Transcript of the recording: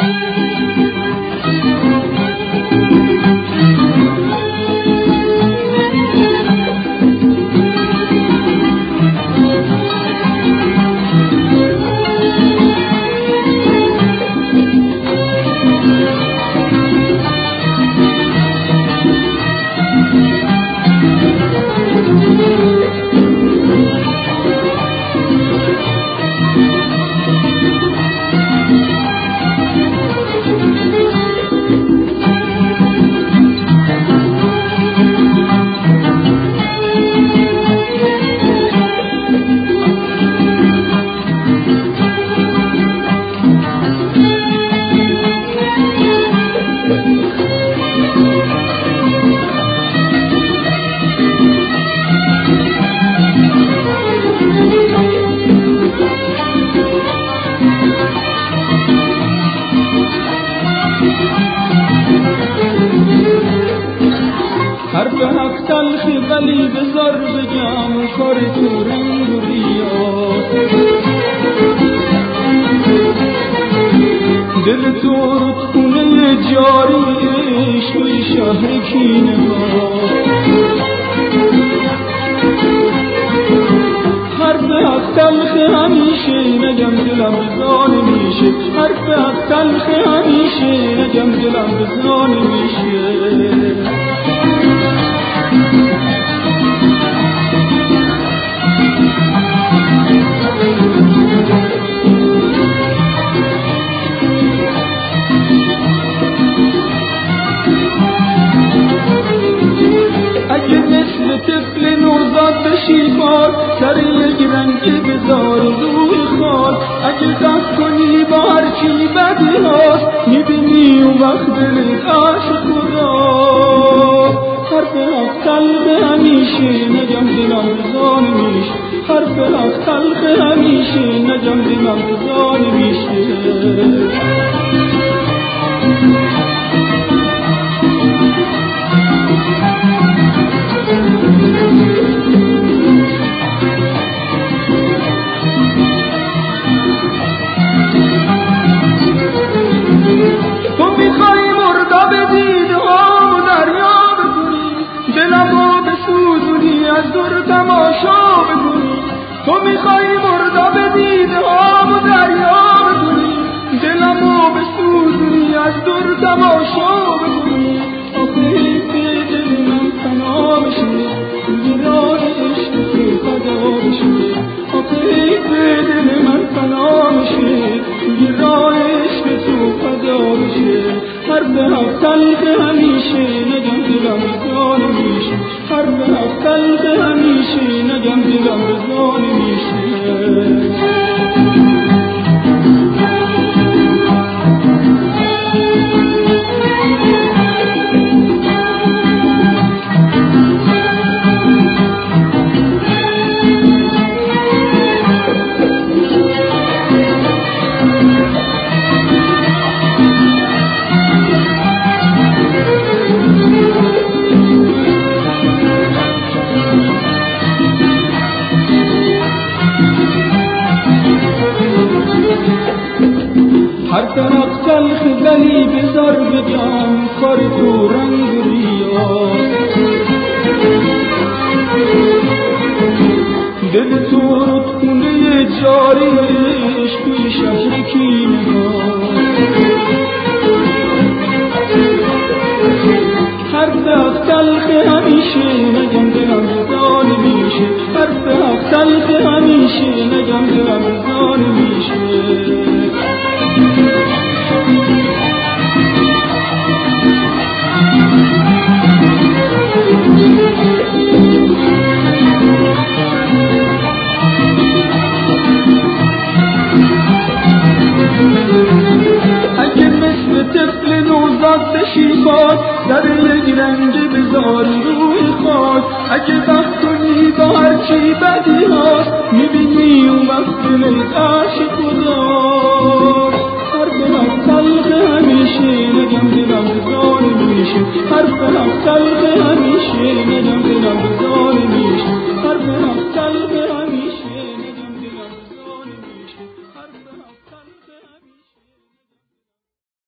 حرف حق تلخی ولی بذار بگم کار تو رنگ و ریاست، دل تو رودخونه جاری عشق شهر کینه ها. حرف حق تلخی همیشه نگم دلم بزان میشه، حرف حق تلخی همیشه نگم دلم بزان میشه. اگه مثل طفل نوزاد بشی خال سر یک رنگ بذار روی خال، اگه قصد کنی با هرچی بدی هاست میبینی اون وقت دلت عاشق خدا. حرف حق تلخ همیشه نگم دلم بزان میشه، حرف حق تلخ همیشه نگم دلم بزان میشه. تو میخوای مردا به دیده ها و دریا بکنی، دلمو بسوزونی از دور تماشا بکنی. آخه به دل من فنا بشه گرای عشق تو فدا بشه، آخه به دل من فنا بشه گرای عشق تو فدا بشه. حرف حق تلخ همیشه نگم دلم بزان میشه، حرف حق تلخ همیشه نگم دلم بزان میشه. حرف حق تلخ ولی بذار بگم کار تو رنگ ریاست، دل تو رودخونه جاری عشق شهر کینه ها. حرف حق تلخ همیشه نگم دلم بزان میشه، حرف حق تلخ همیشه نگم دلم بزان میشه. اگه مثل طفل نوزاد بشی خال در یک رنگ بذار روی خال، اگه وقت کنی با هرچی بدی هاست میبینی اون وقت دلت عاشق خدا.